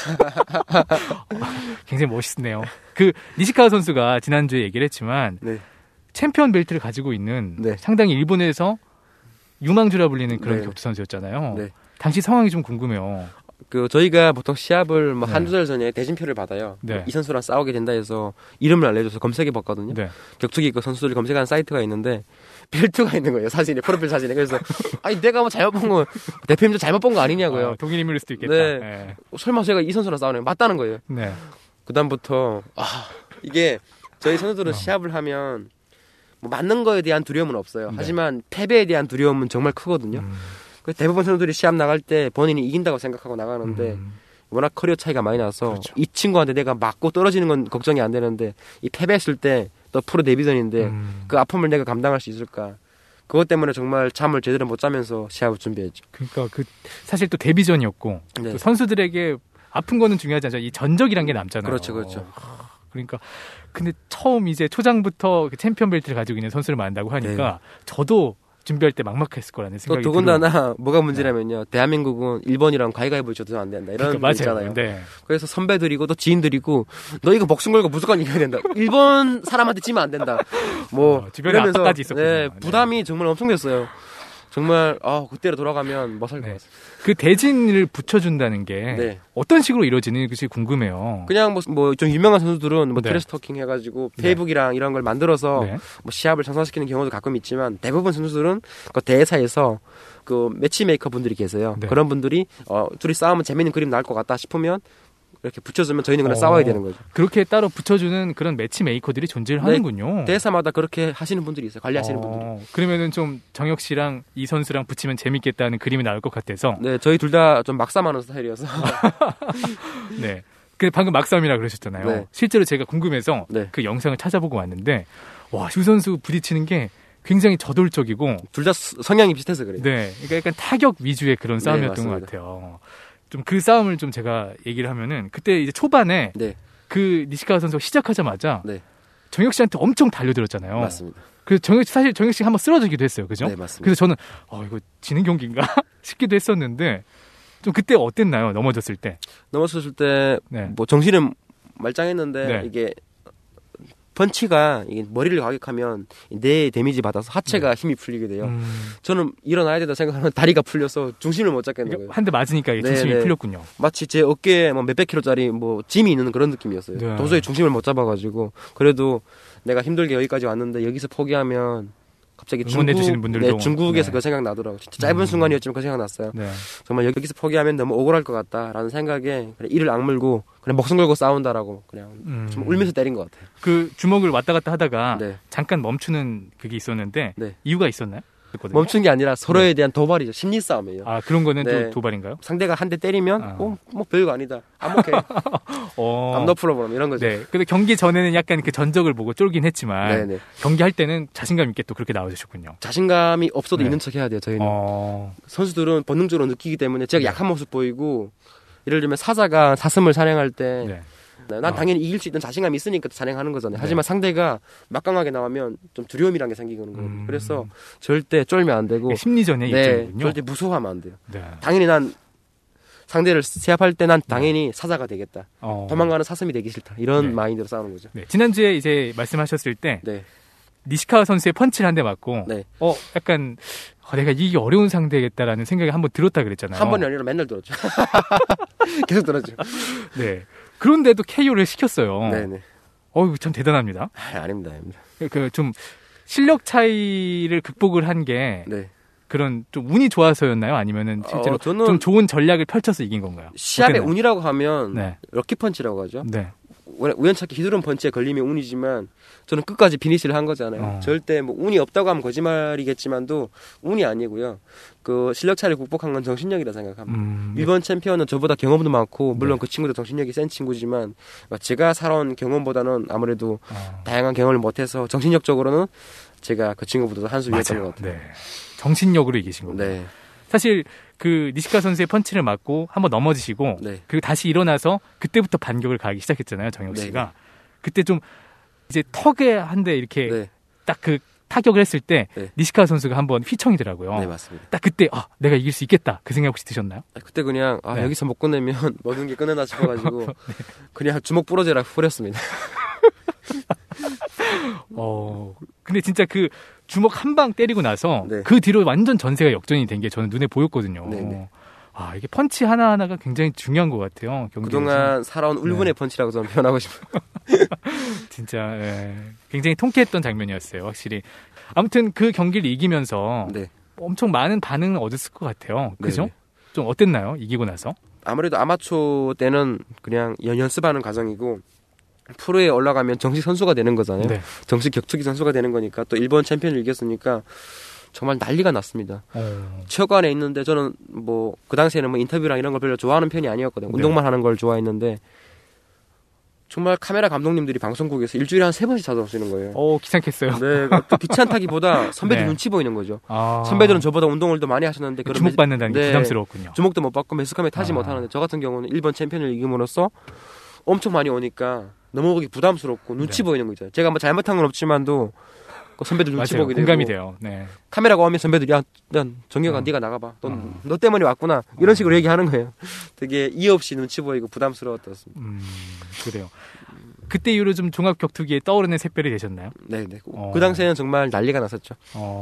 굉장히 멋있네요. 그 니시카와 선수가 지난주에 얘기를 했지만 네. 챔피언 벨트를 가지고 있는 네. 상당히 일본에서 유망주라 불리는 그런 네. 격투 선수였잖아요. 네. 당시 상황이 좀 궁금해요. 저희가 보통 시합을 뭐 네. 한두 달 전에 대진표를 받아요. 네. 이 선수랑 싸우게 된다 해서 이름을 알려줘서 검색해 봤거든요. 네. 격투기 그 선수들을 검색하는 사이트가 있는데 벨트가 있는 거예요. 사진에 프로필 사진에. 그래서 아니 내가 뭐 잘못 본 거 대표님도 잘못 본 거 아니냐고요. 동일 인물일 수도 있겠다. 네. 네. 설마 제가 이 선수랑 싸우는 게 맞다는 거예요. 네. 그다음부터 이게 저희 선수들은 시합을 하면 뭐 맞는 거에 대한 두려움은 없어요. 네. 하지만 패배에 대한 두려움은 정말 크거든요. 그래서 대부분 선수들이 시합 나갈 때 본인이 이긴다고 생각하고 나가는데 워낙 커리어 차이가 많이 나서 그렇죠. 이 친구한테 내가 맞고 떨어지는 건 걱정이 안 되는데 이 패배했을 때 또 프로 데뷔전인데 그 아픔을 내가 감당할 수 있을까? 그것 때문에 정말 잠을 제대로 못 자면서 시합을 준비했죠. 그러니까 사실 또 데뷔전이었고 네. 또 선수들에게 아픈 거는 중요하지 않죠. 이 전적이란 게 남잖아요. 그렇죠. 그러니까 근데 처음 이제 초장부터 그 챔피언 벨트를 가지고 있는 선수를 만나고 하니까 저도 준비할 때 막막했을 거라는 또 생각이 더군다나 뭐가 문제냐면요. 대한민국은 일본이랑 가위가위보 줘도 안 된다. 이런 그러니까 거 맞아요. 있잖아요. 네. 그래서 선배들이고 또 지인들이고 너 이거 목숨 걸고 무조건 이겨야 된다. 일본 사람한테 지면 안 된다. 뭐 주변에 압박까지 있었군요. 네, 부담이 정말 엄청 됐어요. 정말 그때로 돌아가면 못 살 것 같아요. 그 대진을 붙여준다는 게 네. 어떤 식으로 이루어지는 것이 궁금해요. 그냥 뭐 좀 유명한 선수들은 뭐 네. 트래스토킹 해가지고 페이북이랑 이런 걸 만들어서 네. 뭐 시합을 장사시키는 경우도 가끔 있지만 대부분 선수들은 그 대회사에서 그 매치메이커 분들이 계세요. 네. 그런 분들이 둘이 싸우면 재밌는 그림 나올 것 같다 싶으면 이렇게 붙여주면 저희는 그냥 싸워야 되는 거죠. 그렇게 따로 붙여주는 그런 매치 메이커들이 존재를 하는군요. 대회사마다 그렇게 하시는 분들이 있어요. 관리하시는 분들이. 그러면은 좀 정혁 씨랑 이 선수랑 붙이면 재밌겠다는 그림이 나올 것 같아서. 네, 저희 둘 다 좀 막싸움하는 스타일이어서. 네. 방금 막싸움이라 그러셨잖아요. 네. 실제로 제가 궁금해서 네. 그 영상을 찾아보고 왔는데 두 선수 부딪히는 게 굉장히 저돌적이고 둘 다 성향이 비슷해서 그래요. 네. 그러니까 약간 타격 위주의 그런 싸움이었던 것 맞습니다. 같아요. 좀 그 싸움을 좀 제가 얘기를 하면은 그때 이제 초반에 네, 그 니시카와 선수가 시작하자마자 네, 정혁 씨한테 엄청 달려들었잖아요. 맞습니다. 그래서 사실 정혁 씨가 한번 쓰러지기도 했어요. 그죠? 네, 맞습니다. 그래서 저는 이거 지는 경기인가 싶기도 했었는데 좀 그때 어땠나요? 넘어졌을 때. 넘어섰을 때 네. 뭐 정신은 말짱했는데 네. 이게 펀치가 이게 머리를 가격하면 뇌에 데미지 받아서 하체가 힘이 풀리게 돼요. 저는 일어나야 된다 생각하면 다리가 풀려서 중심을 못 잡겠는 거예요. 한 대 맞으니까 이게 네, 중심이 네. 풀렸군요. 마치 제 어깨에 뭐 몇백 킬로짜리 뭐 짐이 있는 그런 느낌이었어요. 네. 도저히 중심을 못 잡아가지고 그래도 내가 힘들게 여기까지 왔는데 여기서 포기하면 갑자기 응원해주시는 분들도. 중국에서 네. 그 생각 나더라고요. 진짜 짧은 순간이었지만 그 생각 났어요. 네. 정말 여기서 포기하면 너무 억울할 것 같다라는 생각에 그냥 이를 악물고 그냥 목숨 걸고 싸운다라고 그냥 좀 울면서 때린 것 같아요. 그 주먹을 왔다 갔다 하다가 네. 잠깐 멈추는 그게 있었는데 네. 이유가 있었나요? 멈춘 게 아니라 서로에 대한 도발이죠. 심리 싸움이에요. 아, 그런 거는 네. 또 도발인가요? 상대가 한 대 때리면 뭐 별거 아니다. 암묵해. 암노 프로그램 이런 거죠. 네. 근데 경기 전에는 약간 그 전적을 보고 쫄긴 했지만 네네. 경기할 때는 자신감 있게 또 그렇게 나와주셨군요. 자신감이 없어도 네. 있는 척 해야 돼요. 저희는 선수들은 본능적으로 느끼기 때문에 제가 약한 모습 보이고 예를 들면 사자가 사슴을 사냥할 때 네. 난 당연히 이길 수 있는 자신감이 있으니까 사냥하는 거잖아요. 하지만 상대가 막강하게 나오면 좀 두려움이라는 게 생기는 거예요. 그래서 절대 쫄면 안 되고 심리전의 네, 입장이군요. 절대 무서워하면 안 돼요. 네. 당연히 난 상대를 제압할 때 난 당연히 사자가 되겠다. 도망가는 사슴이 되기 싫다. 이런 네. 마인드로 싸우는 거죠. 네. 지난주에 이제 말씀하셨을 때 네. 니시카와 선수의 펀치를 한 대 맞고 네. 약간 내가 이기기 어려운 상대겠다라는 생각이 한번 들었다 그랬잖아요. 한 번이 아니라 맨날 들었죠. 계속 들었죠. 네. 그런데도 KO를 시켰어요. 네네. 참 대단합니다. 아닙니다, 아닙니다. 좀 실력 차이를 극복을 한 게 네. 그런 좀 운이 좋아서였나요? 아니면은 실제로 저는 좀 좋은 전략을 펼쳐서 이긴 건가요? 시합의 어땠나요? 운이라고 하면 네. 럭키 펀치라고 하죠. 네. 우연찮게 휘두른 펀치에 걸리면 운이지만 저는 끝까지 피니시를 한 거잖아요. 절대 뭐 운이 없다고 하면 거짓말이겠지만도 운이 아니고요. 그 실력 차이를 극복한 건 정신력이라 생각합니다. 일본 챔피언은 저보다 경험도 많고 물론 그 친구도 정신력이 센 친구지만 제가 살아온 경험보다는 아무래도 다양한 경험을 못해서 정신력적으로는 제가 그 친구보다 한 수 위였던 것 같아요. 네. 정신력으로 이기신 거예요. 네. 사실 그 니시카 선수의 펀치를 맞고 한번 넘어지시고 네. 그리고 다시 일어나서 그때부터 반격을 가기 시작했잖아요, 정혁 씨가. 네. 그때 좀 이제 턱에 한 대 이렇게 네. 딱 그 타격을 했을 때 네. 니시카 선수가 한번 휘청이더라고요. 네, 맞습니다. 딱 그때 내가 이길 수 있겠다 그 생각 혹시 드셨나요? 그때 그냥 네. 여기서 못 끝내면 모든 게 끝내나 싶어가지고 그냥 주먹 부러져라 뿌렸습니다. 근데 진짜 그 주먹 한 방 때리고 나서 네. 그 뒤로 완전 전세가 역전이 된 게 저는 눈에 보였거든요. 네네. 이게 펀치 하나하나가 굉장히 중요한 것 같아요. 경기에서. 그동안 살아온 울분의 펀치라고 저는 표현하고 싶어요. 진짜 굉장히 통쾌했던 장면이었어요. 확실히. 아무튼 그 경기를 이기면서 네. 엄청 많은 반응을 얻었을 것 같아요. 그죠? 네네. 좀 어땠나요? 이기고 나서? 아무래도 아마추어 때는 그냥 연습하는 과정이고 프로에 올라가면 정식 선수가 되는 거잖아요. 네. 정식 격투기 선수가 되는 거니까 또 일본 챔피언을 이겼으니까 정말 난리가 났습니다. 체육관에 있는데 저는 뭐 그 당시에는 뭐 인터뷰랑 이런 걸 별로 좋아하는 편이 아니었거든요. 네. 운동만 하는 걸 좋아했는데 정말 카메라 감독님들이 방송국에서 일주일에 한 3번씩 찾아오시는 거예요. 기상했어요. 네, 또 귀찮다기보다 선배들 네. 눈치 보이는 거죠. 선배들은 저보다 운동을 더 많이 하셨는데 그런 주목받는다는 게 부담스러웠군요. 주목도 못 받고 매스컴에 타지 못하는데 저 같은 경우는 일본 챔피언을 이김으로써 엄청 많이 오니까 넘어보기 부담스럽고 눈치 보이는 거 있잖아요. 제가 뭐 잘못한 건 없지만도 그 선배들 눈치 맞아요. 보게 공감이 되고 돼요. 네. 카메라가 오면 선배들이 정혁아 네가 나가봐. 너 때문에 왔구나. 이런 식으로 얘기하는 거예요. 되게 이유 없이 눈치 보이고 부담스러웠습니다. 그래요. 그때 이후로 좀 종합 격투기에 떠오르는 샛별이 되셨나요? 네네. 그 당시에는 정말 난리가 났었죠.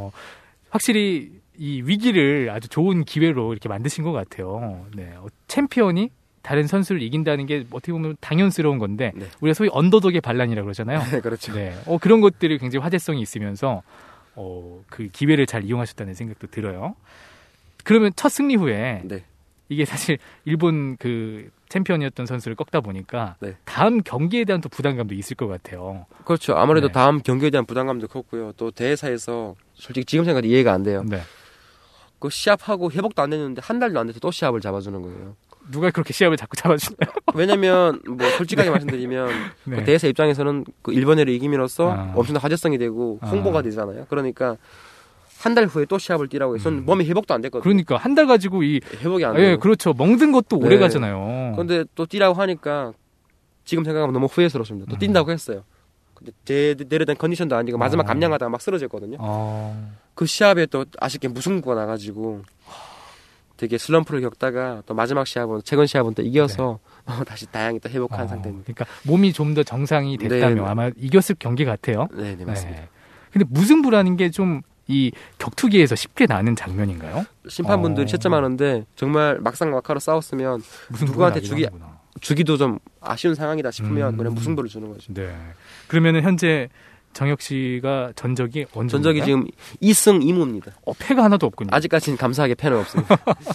확실히 이 위기를 아주 좋은 기회로 이렇게 만드신 것 같아요. 네. 챔피언이 다른 선수를 이긴다는 게 어떻게 보면 당연스러운 건데 네. 우리가 소위 언더독의 반란이라고 그러잖아요. 네, 그렇죠. 네. 그런 것들이 굉장히 화제성이 있으면서 그 기회를 잘 이용하셨다는 생각도 들어요. 그러면 첫 승리 후에 네. 이게 사실 일본 그 챔피언이었던 선수를 꺾다 보니까 네. 다음 경기에 대한 또 부담감도 있을 것 같아요. 그렇죠. 아무래도 네. 다음 경기에 대한 부담감도 컸고요. 또 대회사에서 솔직히 지금 생각해도 이해가 안 돼요. 네. 그 시합하고 회복도 안 됐는데 한 달도 안 돼서 또 시합을 잡아주는 거예요. 누가 그렇게 시합을 자꾸 잡아주나요? 왜냐면 뭐 솔직하게 말씀드리면 네. 그 대회사 입장에서는 그 일본애를 이김으로써 아. 엄청난 화제성이 되고 홍보가 되잖아요. 그러니까 한 달 후에 또 시합을 뛰라고 해서 몸이 회복도 안 됐거든요. 그러니까 한 달 가지고 회복이 안 돼요. 예, 그렇죠. 멍든 것도 오래 네. 가잖아요. 그런데 또 뛰라고 하니까 지금 생각하면 너무 후회스럽습니다. 또 뛴다고 했어요. 근데 제대로 된 컨디션도 아니고 마지막 감량하다가 막 쓰러졌거든요. 그 시합에 또 아쉽게 무승부가 나가지고 되게 슬럼프를 겪다가 또 마지막 시합은 최근 시합은 또 이겨서 다시 다행히 또 회복한 상태입니다. 그러니까 몸이 좀 더 정상이 됐다면 네. 아마 이겼을 경기 같아요. 네, 맞습니다. 네. 근데 무승부라는 게 좀 이 격투기에서 쉽게 나는 장면인가요? 심판분들이 채점하는데 정말 막상막하로 싸웠으면 누구한테 주기도 좀 아쉬운 상황이다 싶으면 그냥 무승부를 주는 거죠. 네. 그러면은 현재 정혁 씨가 전적이 언제? 전적이 지금 2승 2무입니다. 패가 하나도 없군요. 아직까지는 감사하게 패는 없습니다.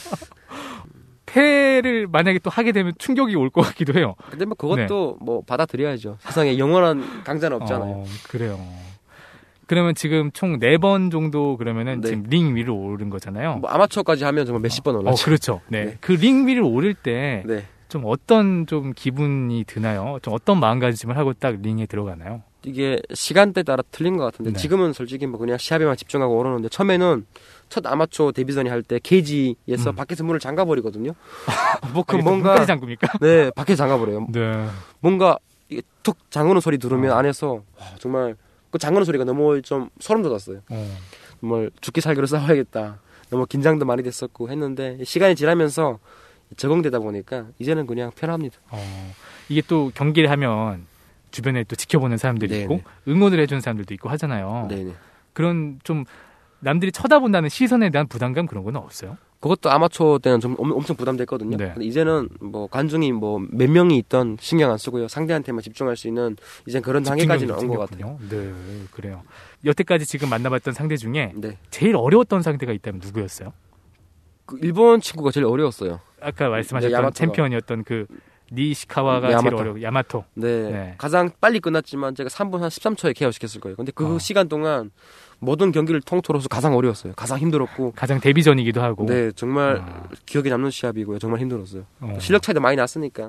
패를 만약에 또 하게 되면 충격이 올 것 같기도 해요. 근데 뭐 그것도 뭐 받아들여야죠. 세상에 영원한 강자는 없잖아요. 그래요. 그러면 지금 총 4번 정도 그러면은 네. 지금 링 위로 오른 거잖아요. 뭐 아마추어까지 하면 정말 몇십 번 올랐죠. 그렇죠. 네. 네. 그 링 위를 오를 때 네. 좀 어떤 좀 기분이 드나요? 좀 어떤 마음가짐을 하고 딱 링에 들어가나요? 이게 시간대에 따라 틀린 것 같은데 네. 지금은 솔직히 뭐 그냥 시합에만 집중하고 오르는데 처음에는 첫 아마추어 데뷔전이 할 때 케이지에서 밖에서 문을 잠가버리거든요. 뭐 그 뭔가 문까지 잠굽니까? 네 밖에 잠가버려요. 네. 뭔가 이게 툭 잠그는 소리 들으면 안에서 와, 정말 그 잠그는 소리가 너무 좀 소름 돋았어요. 정말 죽기 살기로 싸워야겠다. 너무 긴장도 많이 됐었고 했는데 시간이 지나면서 적응되다 보니까 이제는 그냥 편합니다. 이게 또 경기를 하면 주변에 또 지켜보는 사람들이 네네. 있고 응원을 해주는 사람들도 있고 하잖아요. 네네. 그런 좀 남들이 쳐다본다는 시선에 대한 부담감 그런 건 없어요? 그것도 아마추어 때는 좀 엄청 부담됐거든요. 네. 근데 이제는 뭐 관중이 뭐 몇 명이 있던 신경 안 쓰고요. 상대한테만 집중할 수 있는 이제 그런 단계까지는 온 것 같아요. 네, 그래요. 여태까지 지금 만나봤던 상대 중에 네. 제일 어려웠던 상대가 있다면 누구였어요? 그 일본 친구가 제일 어려웠어요. 아까 말씀하셨던 네, 야마토가. 챔피언이었던 그 니시카와가 네, 제일 야마토. 어려워. 야마토. 네. 네. 가장 빨리 끝났지만 제가 3분 한 13초에 KO 시켰을 거예요. 근데 그 어. 시간 동안 모든 경기를 통틀어서 가장 어려웠어요. 가장 힘들었고. 가장 데뷔전이기도 하고. 네, 정말 기억에 남는 시합이고요. 정말 힘들었어요. 어. 실력 차이도 많이 났으니까.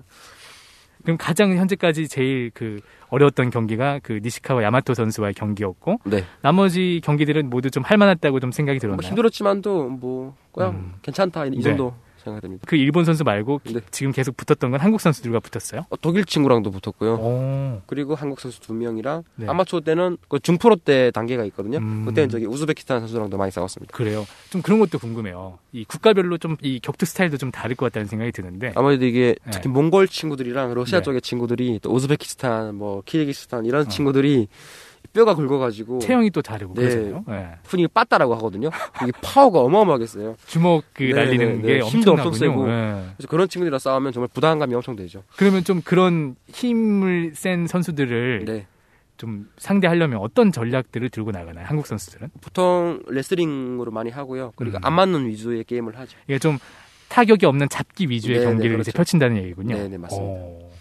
그럼 가장 현재까지 제일 그 어려웠던 경기가 그 니시카와 야마토 선수와의 경기였고 네. 나머지 경기들은 모두 좀 할만했다고 좀 생각이 뭐 들었나요? 힘들었지만도 뭐 그냥 괜찮다 이 네. 정도 생각됩니다. 그 일본 선수 말고 네. 지금 계속 붙었던 건 한국 선수들과 붙었어요? 독일 친구랑도 붙었고요. 오. 그리고 한국 선수 2명이랑 네. 아마추어 때는 그 중프로 때 단계가 있거든요. 음. 그때는 저기 우즈베키스탄 선수랑도 많이 싸웠습니다. 그래요. 좀 그런 것도 궁금해요. 이 국가별로 좀 이 격투 스타일도 좀 다를 것 같다는 생각이 드는데. 아무래도 이게 네. 특히 몽골 친구들이랑 러시아 네. 쪽의 친구들이 또 우즈베키스탄, 뭐 키르기스탄 이런 친구들이 뼈가 굵어가지고 체형이 또 다르고 네. 그러잖아요. 네. 흔히 빠따라고 하거든요. 이게 파워가 어마어마하겠어요. 주먹 그 네, 날리는 네, 게 네. 힘도 엄청나군요. 엄청 세고. 네. 그래서 그런 친구들이랑 싸우면 정말 부담감이 엄청 되죠. 그러면 좀 그런 힘을 센 선수들을 네. 좀 상대하려면 어떤 전략들을 들고 나가나요? 한국 선수들은? 보통 레슬링으로 많이 하고요. 그리고 안 맞는 위주의 게임을 하죠. 이게 좀 타격이 없는 잡기 위주의 네, 경기를 네, 이제 그렇죠. 펼친다는 얘기군요. 네, 네, 맞습니다.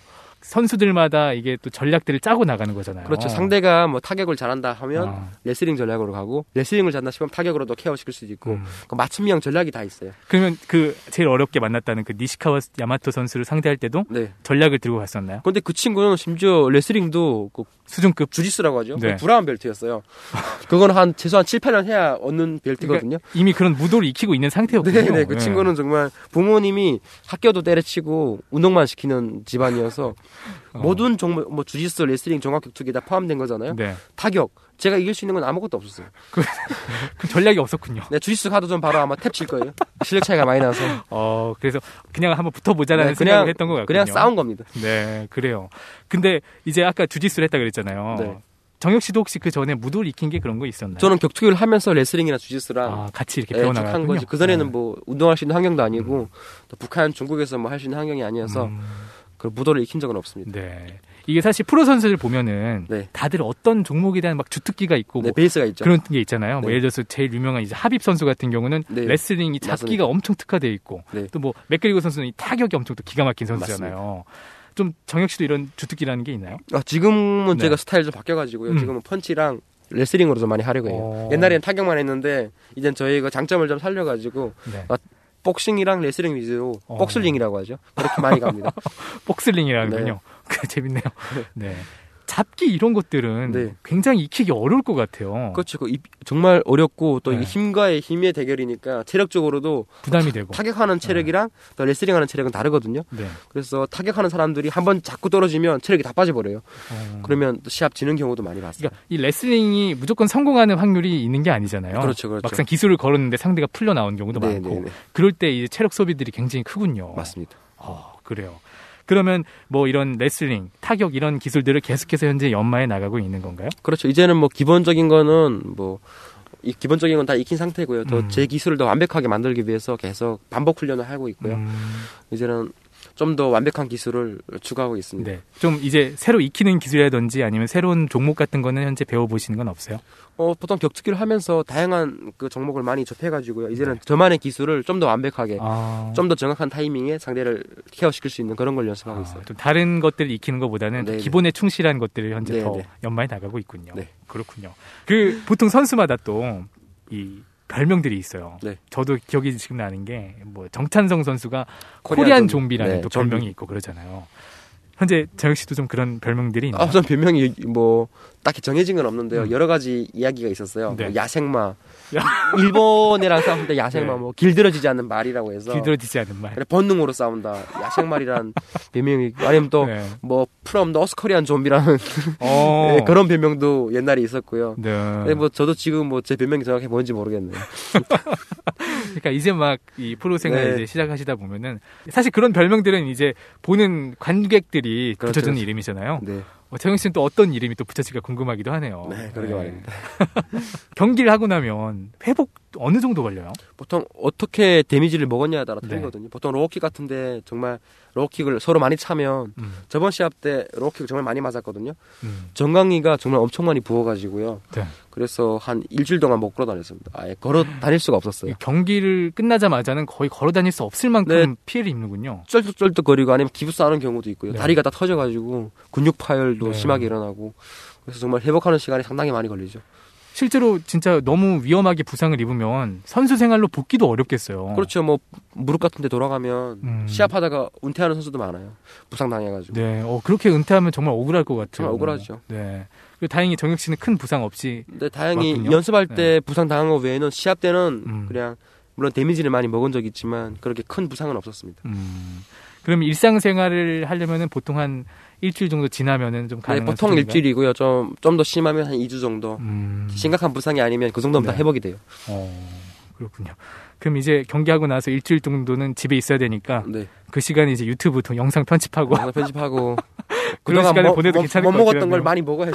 선수들마다 이게 또 전략들을 짜고 나가는 거잖아요. 그렇죠. 상대가 뭐 타격을 잘한다 하면 아. 레슬링 전략으로 가고 레슬링을 잘한다 싶으면 타격으로도 케어시킬 수도 있고 그 맞춤형 전략이 다 있어요. 그러면 그 제일 어렵게 만났다는 그 니시카와 야마토 선수를 상대할 때도 네. 전략을 들고 갔었나요? 근데 그 친구는 심지어 레슬링도 그 수준급. 주짓수라고 하죠. 네. 그 브라운 벨트였어요. 그건 한 최소한 7, 8년 해야 얻는 벨트거든요. 그러니까 이미 그런 무도를 익히고 있는 상태였군요. 네네. 그 친구는 정말 부모님이 학교도 때려치고 운동만 시키는 집안이어서 모든 종목, 뭐 주짓수, 레슬링, 종합격투기 다 포함된 거잖아요. 네. 타격. 제가 이길 수 있는 건 아무것도 없었어요. 그 전략이 없었군요. 네, 주짓수 가도 좀 바로 아마 탭 칠 거예요. 실력 차이가 많이 나서. 그래서 그냥 한번 붙어보자라는 네, 생각을 했던 것 같군요. 그냥 싸운 겁니다. 네, 그래요. 근데 이제 아까 주짓수를 했다 그랬잖아요. 네. 정혁 씨도 혹시 그 전에 무도를 익힌 게 그런 거 있었나요? 저는 격투기를 하면서 레슬링이나 주짓수랑 같이 이렇게 네, 쭉 배워나갔군요. 한 거죠. 그 전에는 뭐 운동할 수 있는 환경도 아니고 또 북한, 중국에서 뭐 할 수 있는 환경이 아니어서 그 무도를 익힌 적은 없습니다. 네. 이게 사실 프로 선수들 보면은 네. 다들 어떤 종목에 대한 막 주특기가 있고 네, 뭐 베이스가 있죠. 그런 게 있잖아요. 뭐 네. 예를 들어서 제일 유명한 이제 하빕 선수 같은 경우는 네. 레슬링이 잡기가 맞습니다. 엄청 특화되어 있고 네. 또 뭐 맥그리거 선수는 이 타격이 엄청 또 기가 막힌 선수잖아요. 좀 정혁 씨도 이런 주특기라는 게 있나요? 지금은 네. 제가 스타일 좀 바뀌어가지고요. 지금은 펀치랑 레슬링으로 좀 많이 하려고 해요. 옛날에는 타격만 했는데 이젠 저희가 장점을 좀 살려가지고 네. 복싱이랑 레슬링 위주로 복슬링이라고 하죠. 그렇게 많이 갑니다. 복슬링이라는군요. 재밌네요. 네. 잡기 이런 것들은 네. 굉장히 익히기 어려울 것 같아요. 그렇죠. 정말 어렵고 또 네. 이게 힘과의 힘의 대결이니까 체력적으로도 부담이 되고. 타격하는 체력이랑 또 레슬링하는 체력은 다르거든요. 네. 그래서 타격하는 사람들이 한번 자꾸 떨어지면 체력이 다 빠져버려요. 그러면 또 시합 지는 경우도 많이 봤어요. 그러니까 이 레슬링이 무조건 성공하는 확률이 있는 게 아니잖아요. 그렇죠, 그렇죠. 막상 기술을 걸었는데 상대가 풀려 나온 경우도 네, 많고. 네, 네. 그럴 때 이제 체력 소비들이 굉장히 크군요. 맞습니다. 그래요. 그러면 뭐 이런 레슬링, 타격 이런 기술들을 계속해서 현재 연마해 나가고 있는 건가요? 그렇죠. 이제는 뭐 기본적인 거는 뭐 이 기본적인 건 다 익힌 상태고요. 더 제 기술을 더 완벽하게 만들기 위해서 계속 반복 훈련을 하고 있고요. 이제는 좀 더 완벽한 기술을 추구하고 있습니다. 네. 좀 이제 새로 익히는 기술이라든지 아니면 새로운 종목 같은 거는 현재 배워보시는 건 없어요? 보통 격투기를 하면서 다양한 그 종목을 많이 접해가지고요. 이제는 저만의 기술을 좀 더 완벽하게, 좀 더 정확한 타이밍에 상대를 케어시킬 수 있는 그런 걸 연습하고 있어요. 좀 다른 것들을 익히는 것보다는 기본에 충실한 것들을 현재 더 연마해 나가고 있군요. 네. 그렇군요. 보통 선수마다 또 이 별명들이 있어요. 네. 저도 기억이 지금 나는 게 뭐 정찬성 선수가 코리안 좀비라는 또 별명이 있고 그러잖아요. 현재 정혁 씨도 좀 그런 별명들이 있나요? 전 별명이 뭐 딱히 정해진 건 없는데요. 여러 가지 이야기가 있었어요. 네. 뭐 야생마, 일본이랑 싸울 때 야생마, 네. 뭐 길들어지지 않는 말이라고 해서 길들어지지 않는 말. 그래, 본능으로 싸운다. 야생말이란 별명이 있고, 아니면 또 뭐 프롬 너스 코리안 좀비라는 네, 그런 별명도 옛날에 있었고요. 네. 뭐 저도 지금 뭐 제 별명이 정확히 뭔지 모르겠네요. 그러니까 이제 막 이 프로 생활 이제 시작하시다 보면은 사실 그런 별명들은 이제 보는 관객들이 붙여주는 이름이잖아요. 네. 정혁 씨는 또 어떤 이름이 또 붙여질까 궁금하기도 하네요. 네, 그러게 말입니다. 경기를 하고 나면 회복 어느 정도 걸려요? 보통 어떻게 데미지를 먹었냐에 따라 틀리거든요. 보통 로우킥 같은데 정말 로우킥을 서로 많이 차면 저번 시합 때 로우킥을 정말 많이 맞았거든요. 정강이가 정말 엄청 많이 부어가지고요. 네. 그래서 한 일주일 동안 못 걸어 다녔습니다. 아예 걸어 다닐 수가 없었어요. 경기를 끝나자마자는 거의 걸어 다닐 수 없을 만큼 피해를 입는군요. 쩔뚝쩔뚝거리고 아니면 기부 싸는 경우도 있고요. 다리가 다 터져가지고 근육 파열도 심하게 일어나고 그래서 정말 회복하는 시간이 상당히 많이 걸리죠. 실제로 진짜 너무 위험하게 부상을 입으면 선수 생활로 복귀도 어렵겠어요. 그렇죠. 뭐 무릎 같은 데 돌아가면 시합하다가 은퇴하는 선수도 많아요. 부상 당해가지고. 네. 그렇게 은퇴하면 정말 억울할 것 같아요. 정말 억울하죠. 네. 그리고 다행히 정혁 씨는 큰 부상 없이. 네, 다행히 왔군요. 연습할 때 부상 당한 거 외에는 시합 때는 그냥 물론 데미지를 많이 먹은 적이 있지만 그렇게 큰 부상은 없었습니다. 그럼 일상생활을 하려면은 보통 한 일주일 정도 지나면은 좀 가능한 보통 수준인가요? 일주일이고요. 좀 더 심하면 한 2주 정도. 심각한 부상이 아니면 그 정도면 다 회복이 돼요. 그렇군요. 그럼 이제 경기하고 나서 일주일 정도는 집에 있어야 되니까 그 시간에 이제 유튜브 영상 편집하고 그런 시간을 보내도 괜찮을 것 같아요. 못 먹었던 걸 많이 먹어야죠.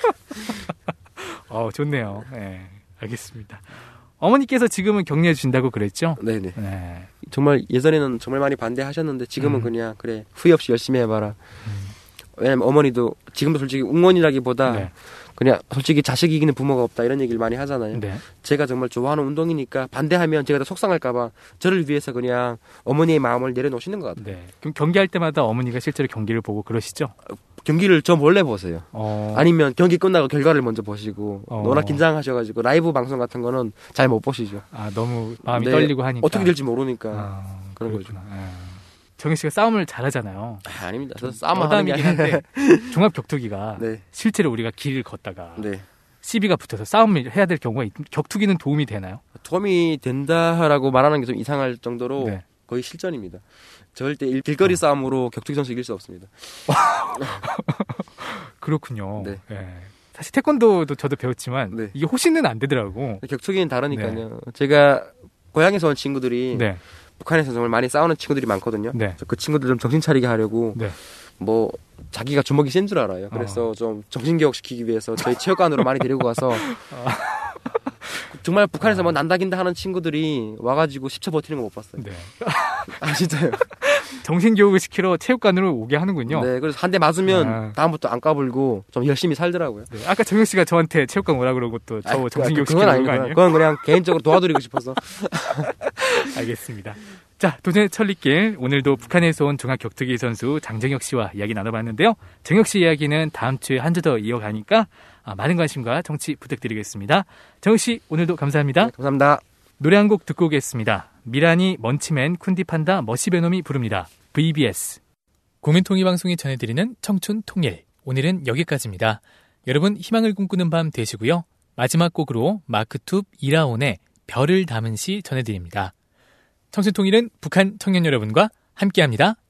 좋네요. 네, 알겠습니다. 어머니께서 지금은 격려해 주신다고 그랬죠? 네네. 네. 정말 예전에는 정말 많이 반대하셨는데 지금은 그냥 그래 후회 없이 열심히 해봐라. 왜냐면 어머니도 지금도 솔직히 응원이라기보다 그냥 솔직히 자식 이기는 부모가 없다 이런 얘기를 많이 하잖아요. 제가 정말 좋아하는 운동이니까 반대하면 제가 더 속상할까봐 저를 위해서 그냥 어머니의 마음을 내려놓으시는 것 같아요. 그럼 경기할 때마다 어머니가 실제로 경기를 보고 그러시죠? 경기를 저 몰래 보세요. 아니면 경기 끝나고 결과를 먼저 보시고 워낙 긴장하셔가지고 라이브 방송 같은 거는 잘 못 보시죠. 너무 마음이 떨리고 하니까. 어떻게 될지 모르니까 그런 거죠. 정혁 씨가 싸움을 잘하잖아요. 아닙니다. 저 싸움 하는 게 한데 종합 격투기가 실제로 우리가 길을 걷다가 시비가 붙어서 싸움을 해야 될 경우가 격투기는 도움이 되나요? 도움이 된다라고 말하는 게 좀 이상할 정도로 거의 실전입니다. 절대 길거리 싸움으로 격투기 선수 이길 수 없습니다. 그렇군요. 사실 태권도도 저도 배웠지만 이게 호신은 안 되더라고. 격투기는 다르니까요. 제가 고향에서 온 친구들이 북한에서 정말 많이 싸우는 친구들이 많거든요. 그 친구들 좀 정신 차리게 하려고 뭐 자기가 주먹이 센 줄 알아요. 그래서 좀 정신교육 시키기 위해서 저희 체육관으로 많이 데리고 가서 정말 북한에서 뭐 난다긴다 하는 친구들이 와가지고 10초 버티는 거 못 봤어요. 진짜요. 정신교육을 시키러 체육관으로 오게 하는군요. 그래서 한 대 맞으면 다음부터 안 까불고 좀 열심히 살더라고요. 아까 정혁 씨가 저한테 체육관 오라 그러고 또 저 정신교육 시키는 거 아니에요? 그건 그냥 개인적으로 도와드리고 싶어서. 알겠습니다. 자, 도전의 천리길. 오늘도 북한에서 온 종합격투기 선수 장정혁 씨와 이야기 나눠봤는데요. 정혁 씨 이야기는 다음 주에 한 주 더 이어가니까 많은 관심과 청취 부탁드리겠습니다. 정혁 씨, 오늘도 감사합니다. 감사합니다. 노래 한 곡 듣고 오겠습니다. 미라니, 먼치맨, 쿤디판다, 머시베놈이 부릅니다. VBS. 국민통일방송이 전해드리는 청춘통일. 오늘은 여기까지입니다. 여러분 희망을 꿈꾸는 밤 되시고요. 마지막 곡으로 마크툽 이라온의 별을 담은 시 전해드립니다. 청춘통일은 북한 청년 여러분과 함께합니다.